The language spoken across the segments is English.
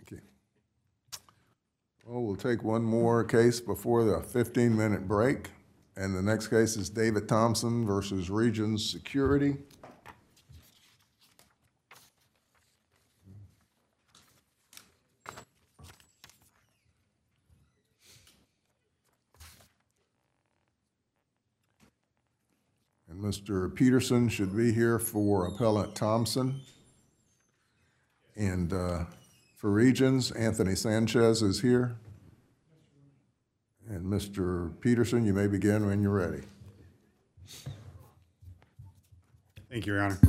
Okay. Well, we'll take one more case before the 15-minute break. And the next case is David Thompson versus Regions Security. And Mr. Peterson should be here for Appellant Thompson. And for Regions, Anthony Sanchez is here. And Mr. Peterson, you may begin when you're ready. Thank you, Your Honor.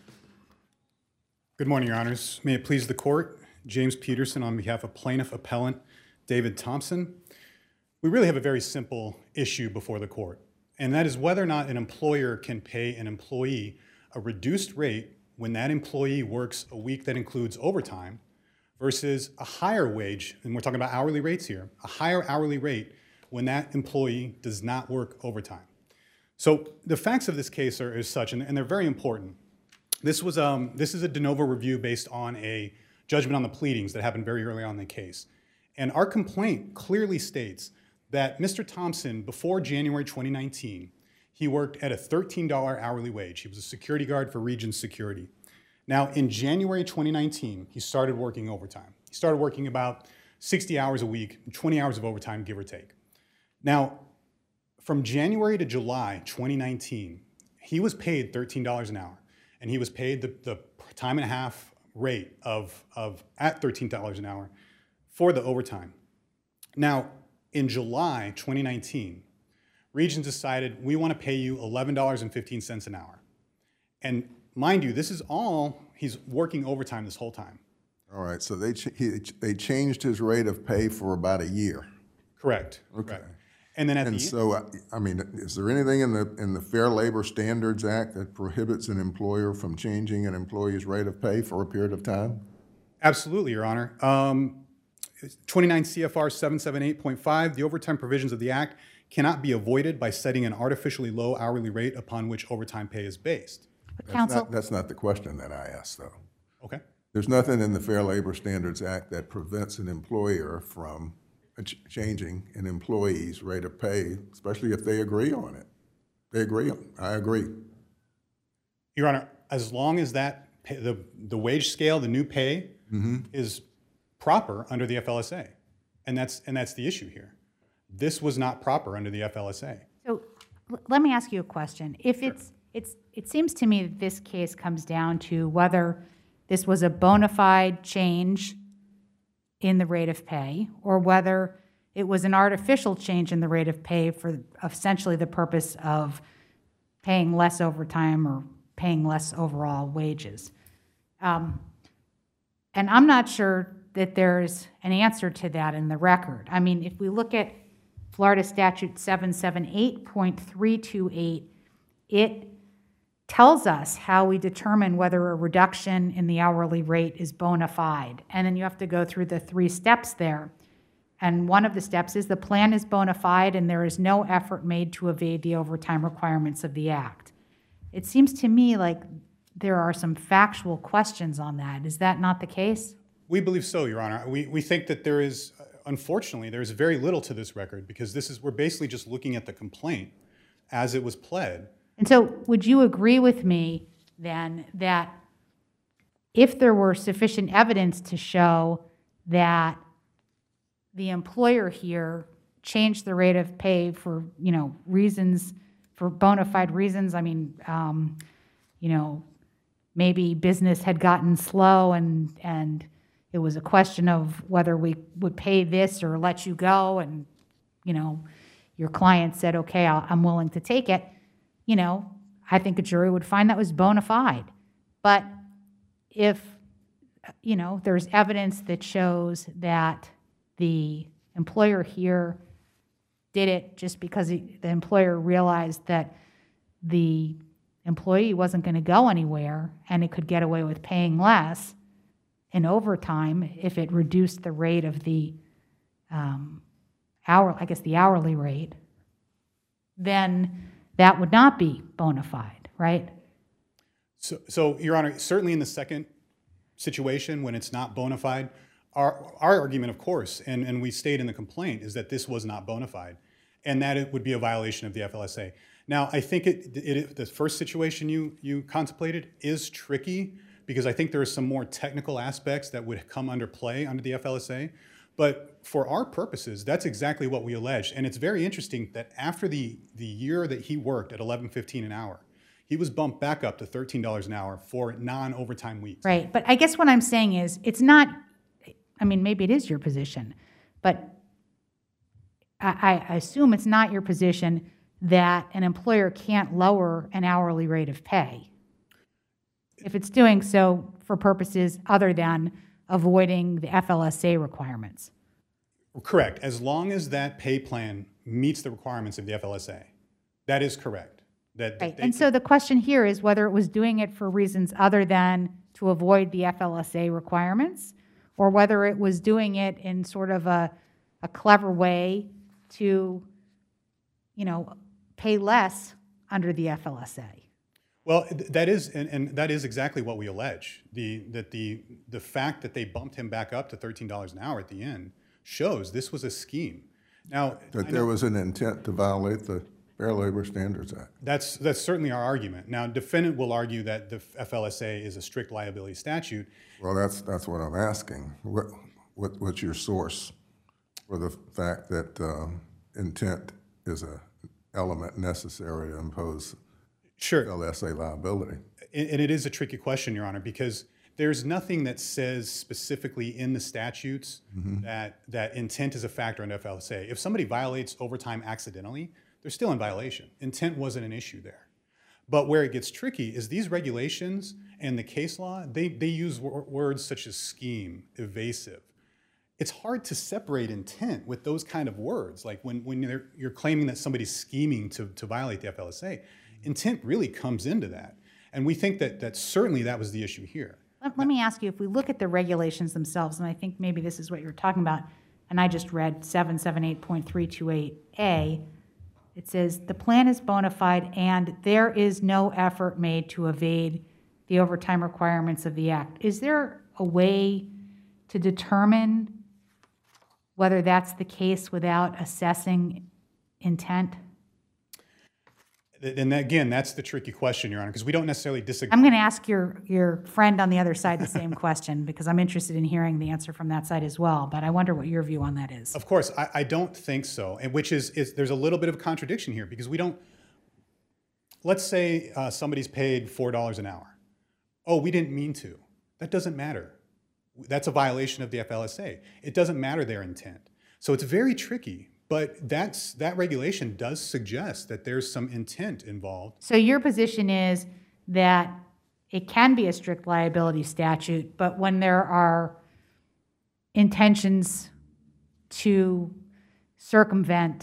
Good morning, Your Honors. May it please the Court, James Peterson on behalf of Plaintiff Appellant David Thompson. We really have a very simple issue before the Court, and that is whether or not an employer can pay an employee a reduced rate when that employee works a week that includes overtime versus a higher wage, and we're talking about hourly rates here, a higher hourly rate when that employee does not work overtime. So the facts of this case are as such, and they're very important. This is a de novo review based on a judgment on the pleadings that happened very early on in the case. And our complaint clearly states that Mr. Thompson, before January 2019, he worked at a $13 hourly wage. He was a security guard for Regions Security. Now, in January 2019, he started working overtime. He started working about 60 hours a week, 20 hours of overtime, give or take. Now, from January to July 2019, he was paid $13 an hour, and he was paid the time and a half rate at $13 an hour for the overtime. Now, in July 2019, Regions decided, we want to pay you $11.15 an hour. And mind you, this is all, he's working overtime this whole time. All right, so they changed his rate of pay for about a year. Correct. Okay. Correct. And then I mean, is there anything in the Fair Labor Standards Act that prohibits an employer from changing an employee's rate of pay for a period of time? Absolutely, Your Honor. 29 CFR 778.5, the overtime provisions of the Act cannot be avoided by setting an artificially low hourly rate upon which overtime pay is based. That's not the question that I asked, though. Okay. There's nothing in the Fair Labor Standards Act that prevents an employer from changing an employee's rate of pay, especially if they agree on it. They agree on it. I agree. Your Honor, as long as that the wage scale, the new pay, is proper under the FLSA, and that's the issue here. This was not proper under the FLSA. So let me ask you a question. If it seems to me that this case comes down to whether this was a bona fide change in the rate of pay, or whether it was an artificial change in the rate of pay for essentially the purpose of paying less overtime or paying less overall wages. And I'm not sure that there's an answer to that in the record. I mean, if we look at Florida Statute 778.328, it tells us how we determine whether a reduction in the hourly rate is bona fide. And then you have to go through the 3 steps there. And one of the steps is the plan is bona fide and there is no effort made to evade the overtime requirements of the Act. It seems to me like there are some factual questions on that. Is that not the case? We believe so, Your Honor. We think that there is, unfortunately, there is very little to this record because we're basically just looking at the complaint as it was pled. And so would you agree with me then that if there were sufficient evidence to show that the employer here changed the rate of pay for, reasons, for bona fide reasons, I mean, maybe business had gotten slow and it was a question of whether we would pay this or let you go, and, your client said, okay, I'm willing to take it, I think a jury would find that was bona fide. But if, there's evidence that shows that the employer here did it just because the employer realized that the employee wasn't going to go anywhere and it could get away with paying less in overtime if it reduced the rate of the the hourly rate, then that would not be bona fide, right? So, Your Honor, certainly in the second situation when it's not bona fide, Our argument, of course, and we state in the complaint, is that this was not bona fide and that it would be a violation of the FLSA. Now, I think the first situation you contemplated is tricky because I think there are some more technical aspects that would come under play under the FLSA. But for our purposes, that's exactly what we alleged. And it's very interesting that after the year that he worked at $11.15 an hour, he was bumped back up to $13 an hour for non-overtime weeks. Right, but I guess what I'm saying is, it's not, I mean, maybe it is your position, but I assume it's not your position that an employer can't lower an hourly rate of pay if it's doing so for purposes other than avoiding the FLSA requirements. Correct, as long as that pay plan meets the requirements of the FLSA. That is correct. Right. And so the question here is whether it was doing it for reasons other than to avoid the FLSA requirements, or whether it was doing it in sort of a clever way to, you know, pay less under the FLSA. Well, that is, and that is exactly what we allege. The fact that they bumped him back up to $13 an hour at the end shows this was a scheme. Now, That there was an intent to violate the Fair Labor Standards Act. That's certainly our argument. Now, defendant will argue that the FLSA is a strict liability statute. Well, that's what I'm asking. What's your source for the fact that intent is an element necessary to impose Sure. FLSA liability? And it is a tricky question, Your Honor, because there's nothing that says specifically in the statutes that intent is a factor in FLSA. If somebody violates overtime accidentally, they're still in violation. Intent wasn't an issue there. But where it gets tricky is these regulations and the case law, they use words such as scheme, evasive. It's hard to separate intent with those kind of words. Like when you're claiming that somebody's scheming to violate the FLSA, intent really comes into that. And we think that certainly that was the issue here. Let me ask you, if we look at the regulations themselves, and I think maybe this is what you're talking about, and I just read 778.328A, it says, the plan is bona fide and there is no effort made to evade the overtime requirements of the Act. Is there a way to determine whether that's the case without assessing intent? And again, that's the tricky question, Your Honor, because we don't necessarily disagree. I'm going to ask your friend on the other side the same question because I'm interested in hearing the answer from that side as well, but I wonder what your view on that is. Of course, I don't think so, and which is there's a little bit of contradiction here because we don't, let's say somebody's paid $4 an hour. Oh, we didn't mean to. That doesn't matter. That's a violation of the FLSA. It doesn't matter their intent. So it's very tricky. But that regulation does suggest that there's some intent involved. So your position is that it can be a strict liability statute, but when there are intentions to circumvent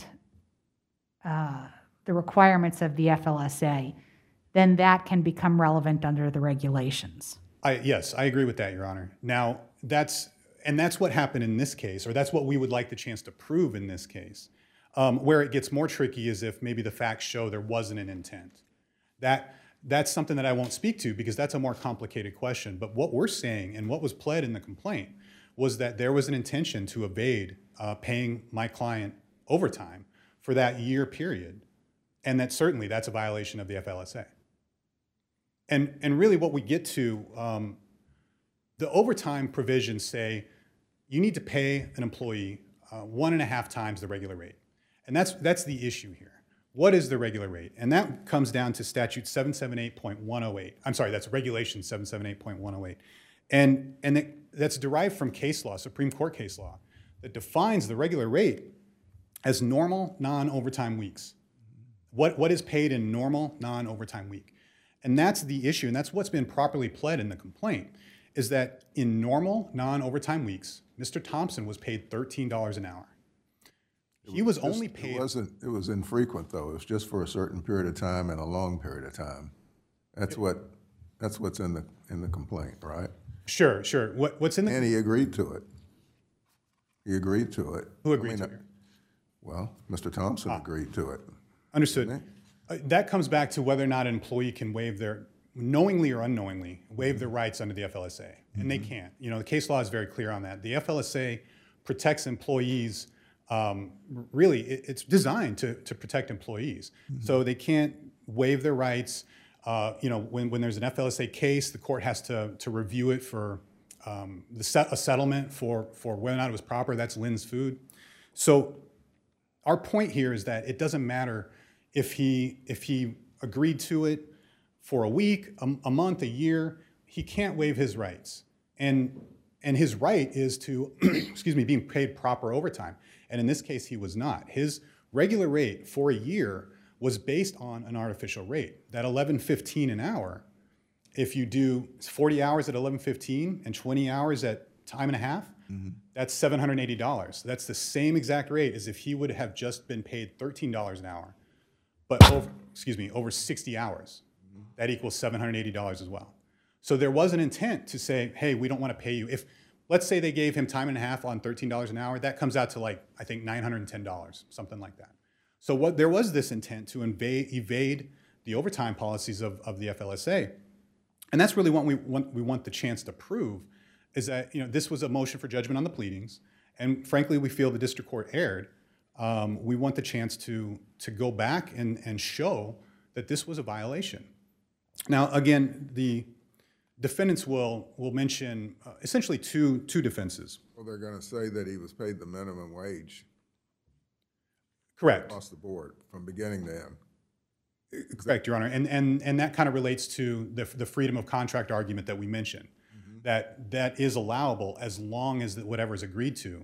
the requirements of the FLSA, then that can become relevant under the regulations. Yes, I agree with that, Your Honor. Now, that's what happened in this case, or that's what we would like the chance to prove in this case. Where it gets more tricky is if maybe the facts show there wasn't an intent. That's something that I won't speak to because that's a more complicated question. But what we're saying and what was pled in the complaint was that there was an intention to evade paying my client overtime for that year period, and that certainly that's a violation of the FLSA. And really what we get to, the overtime provisions say you need to pay an employee 1.5 times the regular rate. And that's the issue here. What is the regular rate? And that comes down to statute 778.108. I'm sorry, that's regulation 778.108. And that's derived from case law, Supreme Court case law, that defines the regular rate as normal non-overtime weeks. What is paid in normal non-overtime week? And that's the issue, and that's what's been properly pled in the complaint, is that in normal non-overtime weeks, Mr. Thompson was paid $13 an hour. He was only paid. It was infrequent though. It was just for a certain period of time and a long period of time. That's what's in the complaint, right? Sure. What's in the? And he agreed to it. He agreed to it. Who agreed to it? Well, Mr. Thompson agreed to it. Understood. That comes back to whether or not an employee can waive their knowingly or unknowingly waive their rights under the FLSA, and they can't. You know, the case law is very clear on that. The FLSA protects employees. Really, it's designed to protect employees, so they can't waive their rights. You know, when there's an FLSA case, the court has to review it for a settlement for whether or not it was proper. That's Lynn's Food. So our point here is that it doesn't matter if he agreed to it for a week, a month, a year. He can't waive his rights, and his right is to, excuse me, being paid proper overtime. And in this case, he was not. His regular rate for a year was based on an artificial rate. That $11.15 an hour, if you do 40 hours at $11.15 and 20 hours at time and a half, that's $780. That's the same exact rate as if he would have just been paid $13 an hour, but over 60 hours. That equals $780 as well. So there was an intent to say, hey, we don't want to pay you. If, let's say they gave him time and a half on $13 an hour, that comes out to like, I think $910, something like that. So there was this intent to evade the overtime policies of the FLSA. And that's really what we want the chance to prove, is that, you know, this was a motion for judgment on the pleadings, and frankly, we feel the district court erred. We want the chance to go back and show that this was a violation. Now, again, the defendants will mention essentially two defenses. Well, they're going to say that he was paid the minimum wage. Correct. Across the board, from beginning to end. Correct, Your Honor. And that kind of relates to the freedom of contract argument that we mentioned, that is allowable as long as whatever is agreed to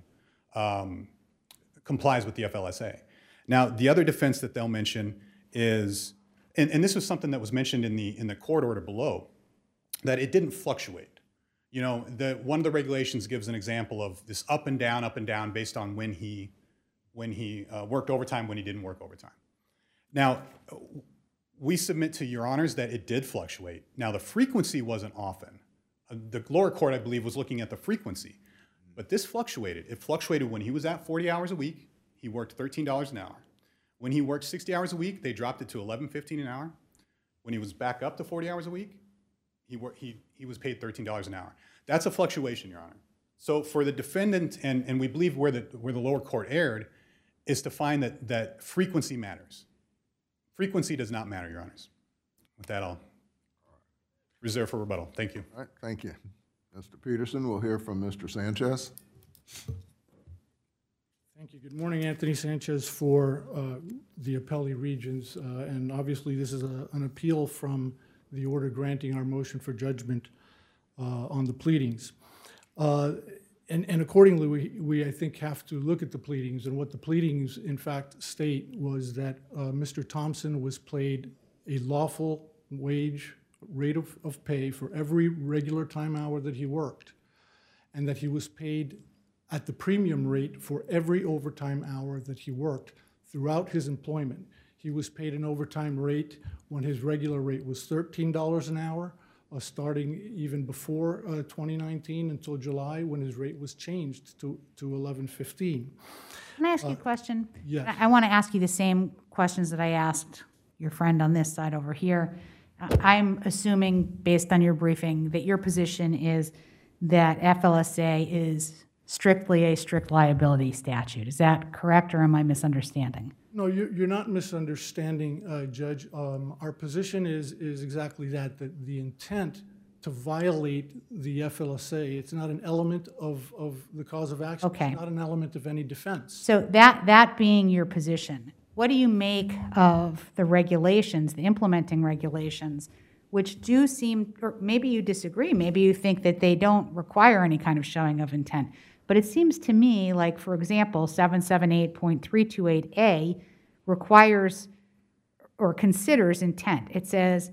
complies with the FLSA. Now, the other defense that they'll mention is, and this was something that was mentioned in the court order below, that it didn't fluctuate. You know, one of the regulations gives an example of this up and down based on when he worked overtime, when he didn't work overtime. Now, we submit to Your Honors that it did fluctuate. Now, the frequency wasn't often. The lower court, I believe, was looking at the frequency, but this fluctuated. It fluctuated when he was at 40 hours a week, he worked $13 an hour. When he worked 60 hours a week, they dropped it to $11.15 an hour. When he was back up to 40 hours a week, he was paid $13 an hour. That's a fluctuation, Your Honor. So for the defendant, and we believe where the lower court erred, is to find that frequency matters. Frequency does not matter, Your Honors. With that, I'll reserve for rebuttal. Thank you. All right, thank you. Mr. Peterson, we'll hear from Mr. Sanchez. Thank you. Good morning, Anthony Sanchez for the Appellee Regions. And obviously, this is an appeal from the order granting our motion for judgment on the pleadings. And accordingly, we, I think, have to look at the pleadings. And what the pleadings, in fact, state was that Mr. Thompson was paid a lawful wage rate of pay for every regular time hour that he worked, and that he was paid at the premium rate for every overtime hour that he worked throughout his employment. He was paid an overtime rate when his regular rate was $13 an hour, starting even before 2019 until July, when his rate was changed to $11.15. Can I ask you a question? Yes. I want to ask you the same questions that I asked your friend on this side over here. I'm assuming, based on your briefing, that your position is that FLSA is strictly a strict liability statute. Is that correct, or am I misunderstanding? No, you're not misunderstanding, Judge. Our position is exactly that the intent to violate the FLSA, it's not an element of the cause of action. Okay. It's not an element of any defense. So that being your position, what do you make of the regulations, the implementing regulations, which do seem, or maybe you disagree, maybe you think that they don't require any kind of showing of intent, but it seems to me like, for example, 778.328A requires or considers intent. It says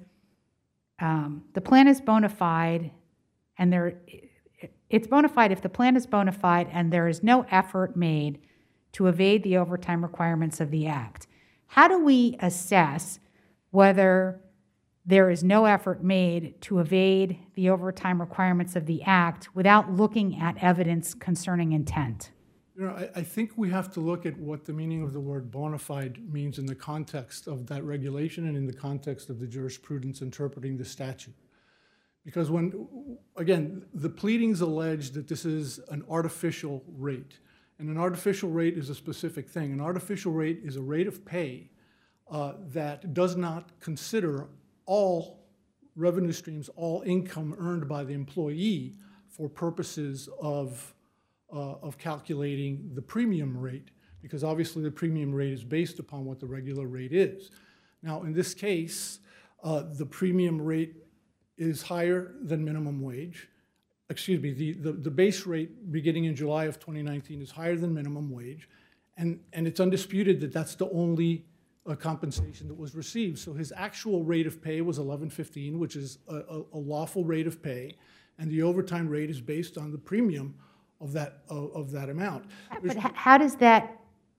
the plan is bona fide, and it's bona fide if the plan is bona fide and there is no effort made to evade the overtime requirements of the Act. How do we assess whether there is no effort made to evade the overtime requirements of the Act without looking at evidence concerning intent? You know, I think we have to look at what the meaning of the word bona fide means in the context of that regulation and in the context of the jurisprudence interpreting the statute. Because again, the pleadings allege that this is an artificial rate. And an artificial rate is a specific thing. An artificial rate is a rate of pay that does not consider all revenue streams, all income earned by the employee for purposes of calculating the premium rate, because obviously the premium rate is based upon what the regular rate is. Now, in this case, the premium rate is higher than minimum wage. Excuse me, the base rate beginning in July of 2019 is higher than minimum wage, and it's undisputed that that's the only compensation that was received. So his actual rate of pay was $11.15, which is a lawful rate of pay, and the overtime rate is based on the premium of that amount. But how does that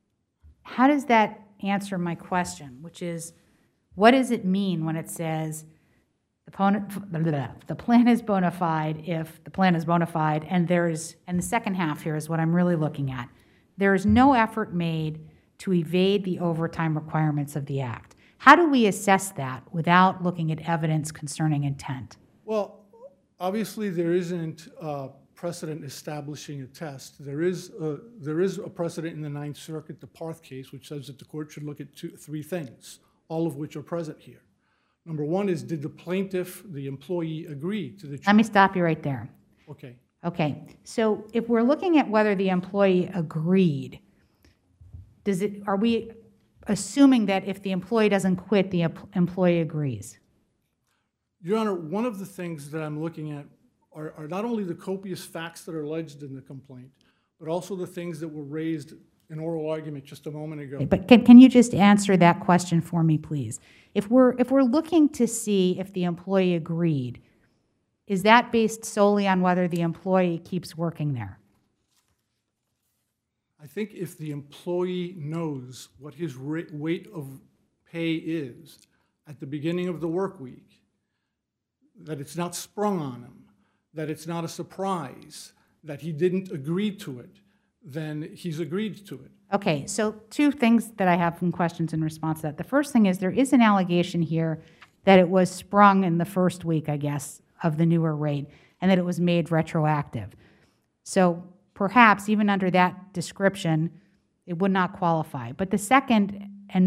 answer my question, which is, what does it mean when it says the plan is bona fide if the plan is bona fide, and the second half here is what I'm really looking at. There is no effort made to evade the overtime requirements of the Act. How do we assess that without looking at evidence concerning intent? Well, obviously there isn't precedent establishing a test. There is a precedent in the Ninth Circuit, the Parth case, which says that the court should look at three things, all of which are present here. Number one is, did the plaintiff, the employee, agree to the... Let me stop you right there. Okay. Okay, so if we're looking at whether the employee agreed, are we assuming that if the employee doesn't quit, the employee agrees? Your Honor, one of the things that I'm looking at are not only the copious facts that are alleged in the complaint, but also the things that were raised in oral argument just a moment ago. But can you just answer that question for me, please? If we're looking to see if the employee agreed, is that based solely on whether the employee keeps working there? I think if the employee knows what his rate of pay is at the beginning of the work week, that it's not sprung on him, that it's not a surprise, that he didn't agree to it, then he's agreed to it. Okay, so two things that I have some questions in response to that. The first thing is there is an allegation here that it was sprung in the first week, I guess, of the newer rate, and that it was made retroactive. So perhaps even under that description, it would not qualify. But the second and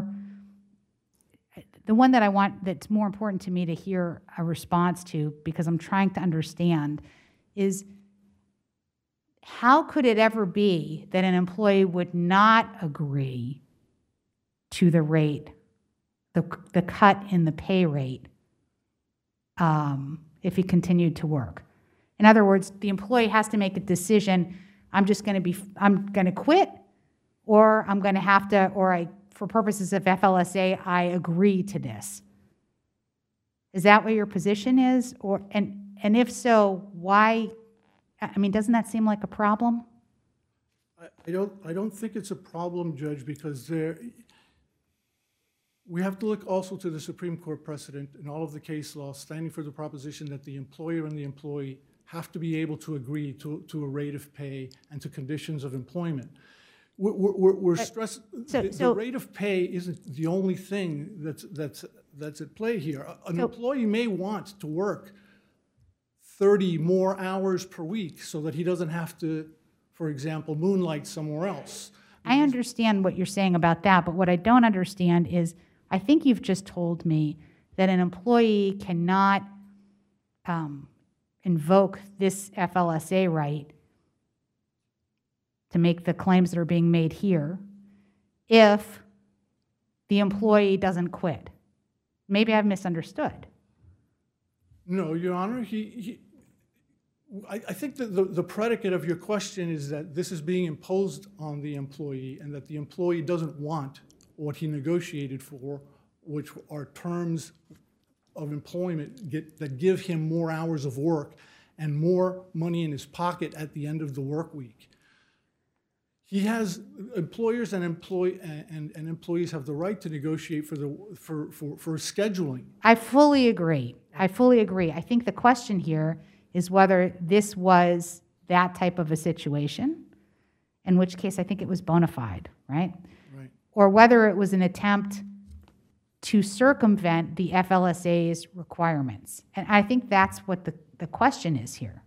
the one that I want that's more important to me to hear a response to, because I'm trying to understand, is how could it ever be that an employee would not agree to the rate, the cut in the pay rate, if he continued to work? In other words, the employee has to make a decision, I'm going to quit, or I'm going to have to, for purposes of FLSA, I agree to this. Is that what your position is? And if so, why? I mean, doesn't that seem like a problem? I don't think it's a problem, Judge, because we have to look also to the Supreme Court precedent and all of the case law standing for the proposition that the employer and the employee have to be able to agree to a rate of pay and to conditions of employment. We're stressed. The rate of pay isn't the only thing that's at play here. An employee may want to work 30 more hours per week so that he doesn't have to, for example, moonlight somewhere else. I understand what you're saying about that, but what I don't understand is, I think you've just told me that an employee cannot invoke this FLSA right to make the claims that are being made here if the employee doesn't quit. Maybe I've misunderstood. No, Your Honor, I think that the predicate of your question is that this is being imposed on the employee and that the employee doesn't want what he negotiated for, which are terms of employment that give him more hours of work and more money in his pocket at the end of the work week. He has, employers and employees have the right to negotiate for scheduling. I fully agree. I fully agree. I think the question here is whether this was that type of a situation, in which case I think it was bona fide, right? Right. Or whether it was an attempt to circumvent the FLSA's requirements. And I think that's what the question is here.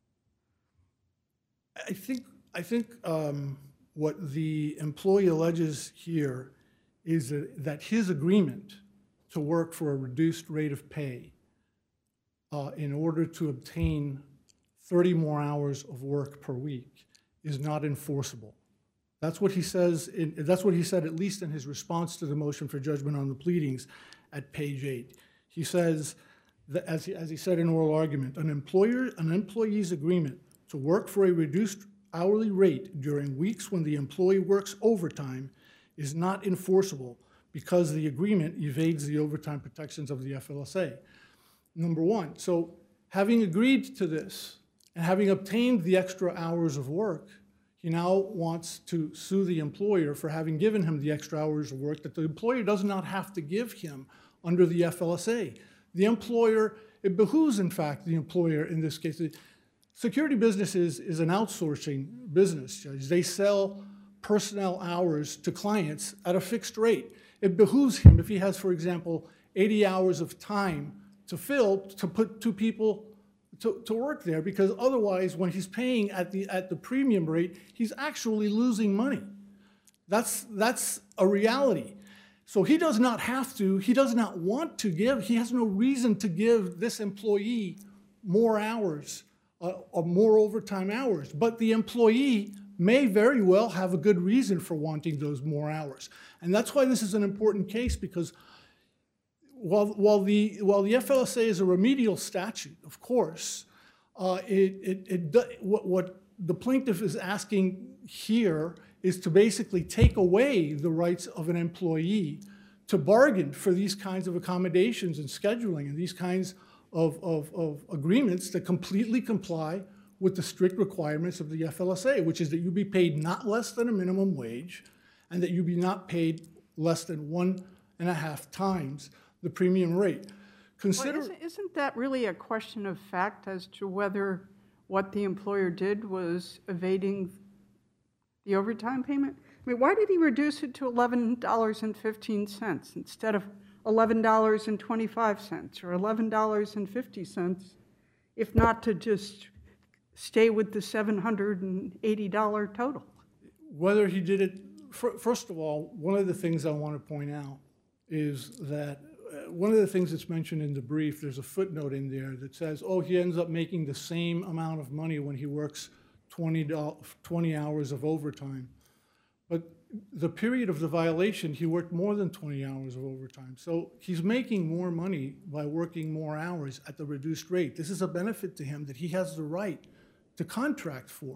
I think what the employee alleges here is that his agreement to work for a reduced rate of pay in order to obtain 30 more hours of work per week is not enforceable. That's what he says. That's what he said, at least in his response to the motion for judgment on the pleadings at page 8. He says that, as he said in oral argument, an employee's agreement to work for a reduced hourly rate during weeks when the employee works overtime is not enforceable because the agreement evades the overtime protections of the FLSA. Number one, so having agreed to this and having obtained the extra hours of work, he now wants to sue the employer for having given him the extra hours of work that the employer does not have to give him under the FLSA. The employer, it behooves, in fact, the employer in this case. Security business is an outsourcing business, Judge. They sell personnel hours to clients at a fixed rate. It behooves him, if he has, for example, 80 hours of time to fill, to put 2 people to work there, because otherwise, when he's paying at the premium rate, he's actually losing money. That's a reality. So he does not have to, he does not want to give, he has no reason to give this employee more hours, or more overtime hours. But the employee may very well have a good reason for wanting those more hours. And that's why this is an important case, because while the FLSA is a remedial statute, of course, what the plaintiff is asking here is to basically take away the rights of an employee to bargain for these kinds of accommodations and scheduling and these kinds of agreements that completely comply with the strict requirements of the FLSA, which is that you be paid not less than a minimum wage and that you be not paid less than 1.5 times the premium rate. Well, isn't that really a question of fact as to whether what the employer did was evading the overtime payment? I mean, why did he reduce it to $11.15 instead of $11.25 or $11.50, if not to just stay with the $780 total? Whether he did it, first of all, one of the things I want to point out is that one of the things that's mentioned in the brief, there's a footnote in there that says, oh, he ends up making the same amount of money when he works 20 hours of overtime. But the period of the violation, he worked more than 20 hours of overtime. So he's making more money by working more hours at the reduced rate. This is a benefit to him that he has the right to contract for.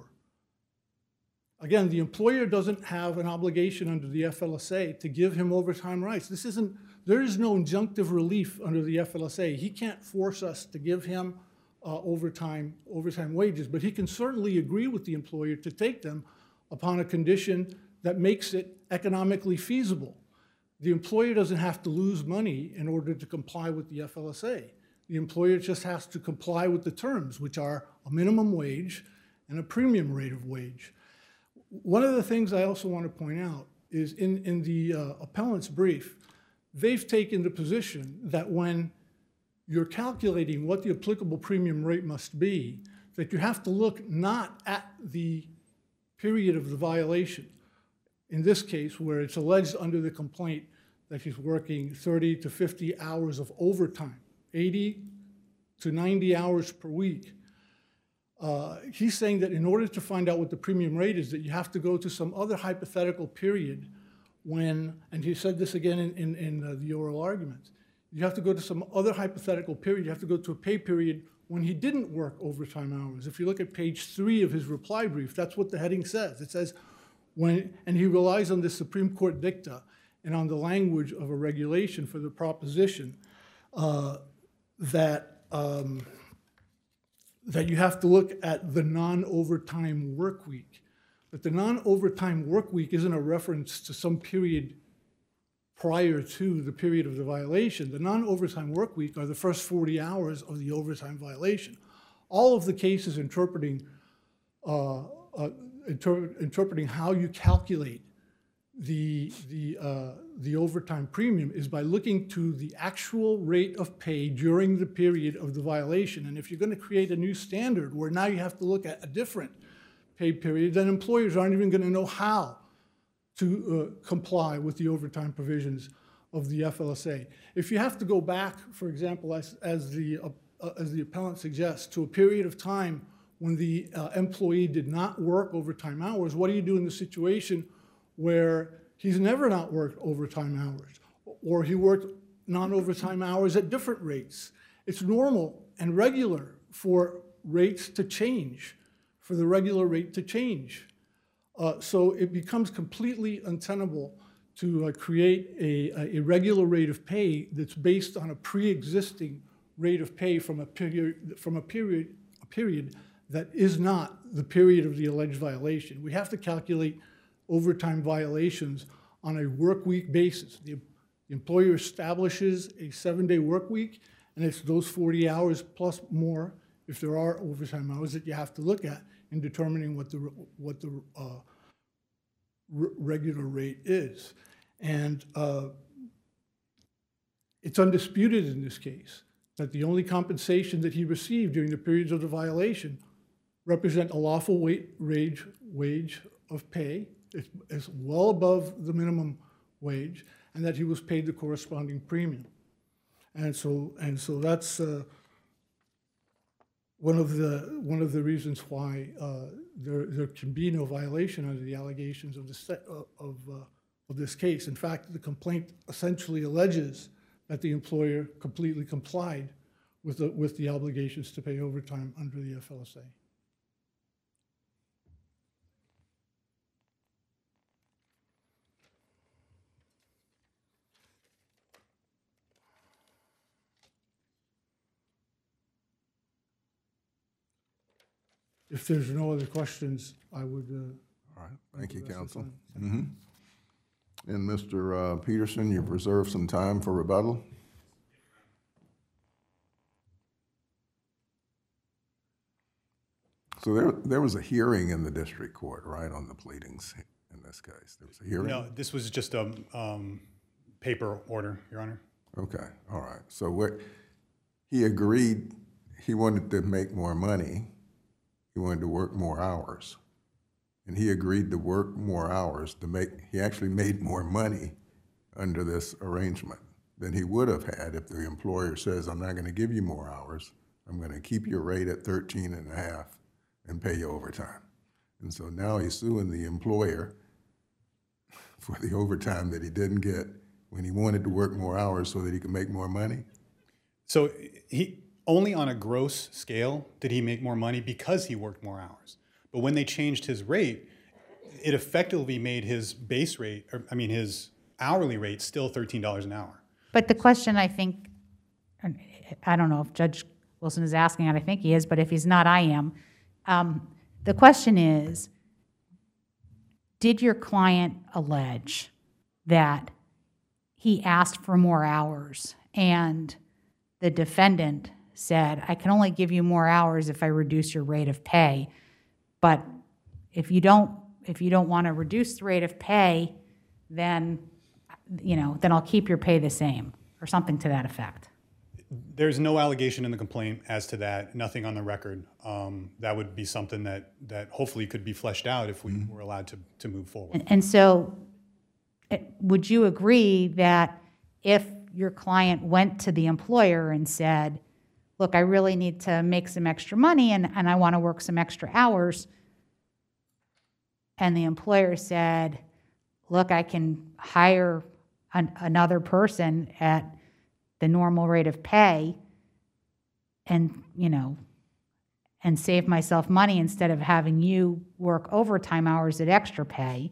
Again, the employer doesn't have an obligation under the FLSA to give him overtime rights. There is no injunctive relief under the FLSA. He can't force us to give him overtime wages, but he can certainly agree with the employer to take them upon a condition that makes it economically feasible. The employer doesn't have to lose money in order to comply with the FLSA. The employer just has to comply with the terms, which are a minimum wage and a premium rate of wage. One of the things I also want to point out is in the appellant's brief, they've taken the position that when you're calculating what the applicable premium rate must be, that you have to look not at the period of the violation, in this case where it's alleged under the complaint that he's working 30 to 50 hours of overtime, 80 to 90 hours per week. He's saying that in order to find out what the premium rate is, that you have to go to some other hypothetical period when, and he said this again in the oral argument, you have to go to some other hypothetical period, you have to go to a pay period when he didn't work overtime hours. If you look at page 3 of his reply brief, that's what the heading says. It says, and he relies on the Supreme Court dicta and on the language of a regulation for the proposition that you have to look at the non-overtime work week. But the non-overtime work week isn't a reference to some period prior to the period of the violation. The non-overtime work week are the first 40 hours of the overtime violation. All of the cases interpreting interpreting how you calculate the overtime premium is by looking to the actual rate of pay during the period of the violation. And if you're going to create a new standard where now you have to look at a different pay period, then employers aren't even going to know how to comply with the overtime provisions of the FLSA. If you have to go back, for example, as the appellant suggests, to a period of time when the employee did not work overtime hours, what do you do in the situation where he's never not worked overtime hours, or he worked non-overtime hours at different rates? It's normal and regular for rates to change, for the regular rate to change. So it becomes completely untenable to create a regular rate of pay that's based on a pre-existing rate of pay from a period that is not the period of the alleged violation. We have to calculate overtime violations on a work week basis. The employer establishes a 7-day work week, and it's those 40 hours plus more, if there are overtime hours, that you have to look at in determining what the regular rate is. And it's undisputed in this case that the only compensation that he received during the periods of the violation represent a lawful wage of pay. It's well above the minimum wage, and that he was paid the corresponding premium. And so that's one of the reasons why there can be no violation under the allegations of this case. In fact, the complaint essentially alleges that the employer completely complied with the obligations to pay overtime under the FLSA. If there's no other questions, I would. All right, thank you, counsel. And Mr. Peterson, you've reserved some time for rebuttal. So there was a hearing in the district court, right, on the pleadings in this case? There was a hearing? No, this was just a paper order, Your Honor. Okay, all right. So he agreed he wanted to make more money. He wanted to work more hours. And he agreed to work more hours he actually made more money under this arrangement than he would have had if the employer says, I'm not going to give you more hours. I'm going to keep your rate at 13.5 and pay you overtime. And so now he's suing the employer for the overtime that he didn't get when he wanted to work more hours so that he could make more money. So he only on a gross scale did he make more money because he worked more hours. But when they changed his rate, it effectively made his base rate, his hourly rate still $13 an hour. But the question, I think, I don't know if Judge Wilson is asking it, I think he is, but if he's not, I am. The question is, did your client allege that he asked for more hours and the defendant said, I can only give you more hours if I reduce your rate of pay, but if you don't want to reduce the rate of pay, then I'll keep your pay the same, or something to that effect? There's no allegation in the complaint as to that, nothing on the record. That would be something that hopefully could be fleshed out if we were allowed to move forward. And so would you agree that if your client went to the employer and said, look, I really need to make some extra money and I want to work some extra hours, and the employer said, look, I can hire another person at the normal rate of pay and save myself money instead of having you work overtime hours at extra pay,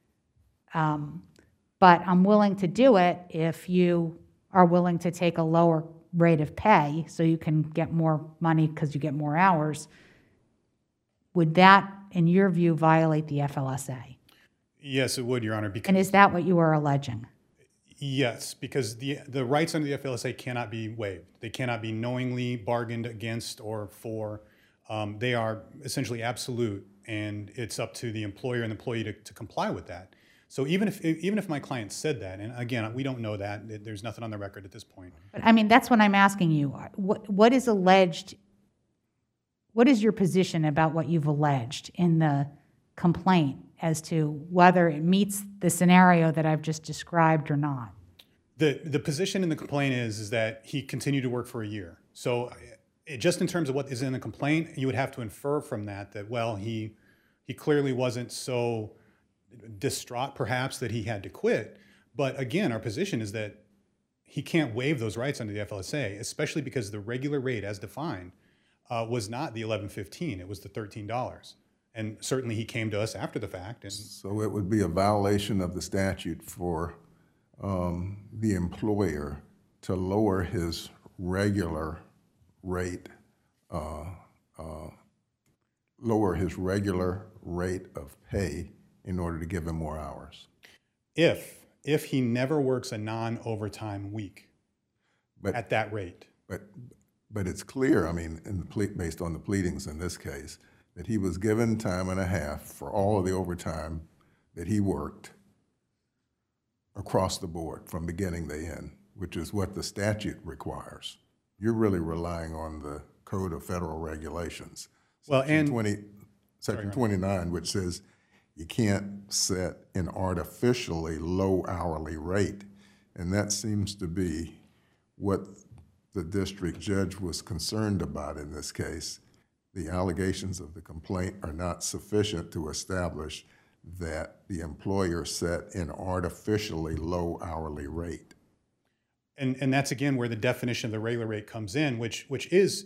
but I'm willing to do it if you are willing to take a lower rate of pay so you can get more money because you get more hours, would that, in your view, violate the FLSA? Yes, it would, Your Honor. And is that what you are alleging? Yes, because the rights under the FLSA cannot be waived. They cannot be knowingly bargained against or for. They are essentially absolute and it's up to the employer and the employee to comply with that. So even if my client said that, and again, we don't know that, there's nothing on the record at this point. But I mean, that's what I'm asking you. What is alleged, what is your position about what you've alleged in the complaint as to whether it meets the scenario that I've just described or not? The position in the complaint is that he continued to work for a year. So just in terms of what is in the complaint, you would have to infer from that, well, he clearly wasn't so distraught perhaps that he had to quit. But again, our position is that he can't waive those rights under the FLSA, especially because the regular rate as defined was not the $11.15, it was the $13. And certainly he came to us after the fact. And So it would be a violation of the statute for the employer to lower his regular rate, of pay in order to give him more hours. if he never works a non-overtime week But at that rate. But it's clear, I mean, based on the pleadings in this case, that he was given time and a half for all of the overtime that he worked across the board from beginning to end, which is what the statute requires. You're really relying on the Code of Federal Regulations. Well, and Section 29, which says you can't set an artificially low hourly rate. And that seems to be what the district judge was concerned about in this case. The allegations of the complaint are not sufficient to establish that the employer set an artificially low hourly rate. And that's again where the definition of the regular rate comes in, which is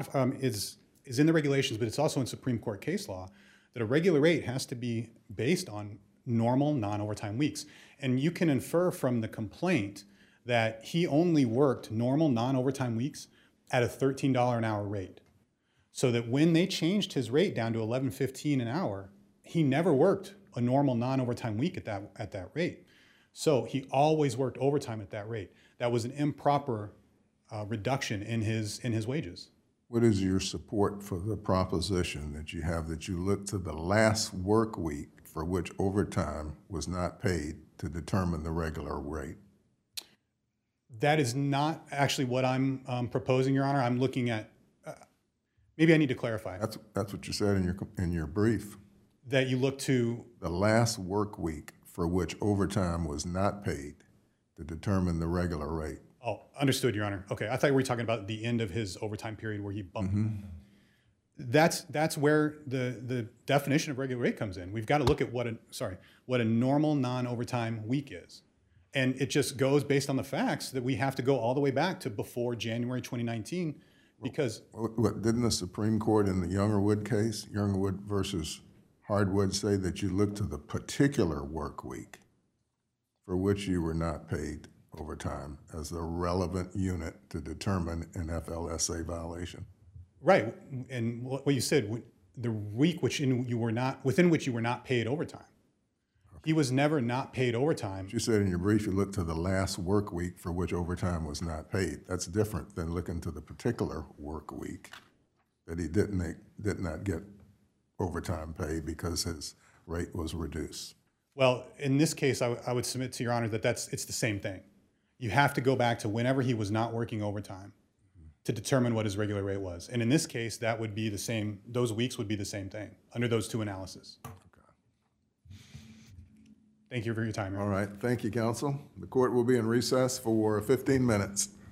in the regulations, but it's also in Supreme Court case law, that a regular rate has to be based on normal non-overtime weeks. And you can infer from the complaint that he only worked normal non-overtime weeks at a $13 an hour rate. So that when they changed his rate down to $11.15 an hour, he never worked a normal non-overtime week at that rate. So he always worked overtime at that rate. That was an improper reduction in his wages. What is your support for the proposition that you have that you look to the last work week for which overtime was not paid to determine the regular rate? That is not actually what I'm proposing, Your Honor. I'm looking at, maybe I need to clarify. That's what you said in your brief. That you look to The last work week for which overtime was not paid to determine the regular rate. Oh, understood, Your Honor. Okay, I thought we were talking about the end of his overtime period where he bumped. That's where the definition of regular rate comes in. We've got to look at what a normal non-overtime week is. And it just goes based on the facts that we have to go all the way back to before January 2019 because... Didn't the Supreme Court in the Youngerwood case, Youngerwood versus Hardwood, say that you look to the particular work week for which you were not paid overtime as the relevant unit to determine an FLSA violation? Right, and what you said, the week within which you were not paid overtime. He was never not paid overtime. You said in your brief you looked to the last work week for which overtime was not paid. That's different than looking to the particular work week that he did not get overtime pay because his rate was reduced. Well, in this case, I would submit to Your Honor that it's the same thing. You have to go back to whenever he was not working overtime to determine what his regular rate was. And in this case, that would be the same, those weeks would be the same thing under those two analyses. Thank you for your time, Your Honor. All right, thank you, counsel. The court will be in recess for 15 minutes.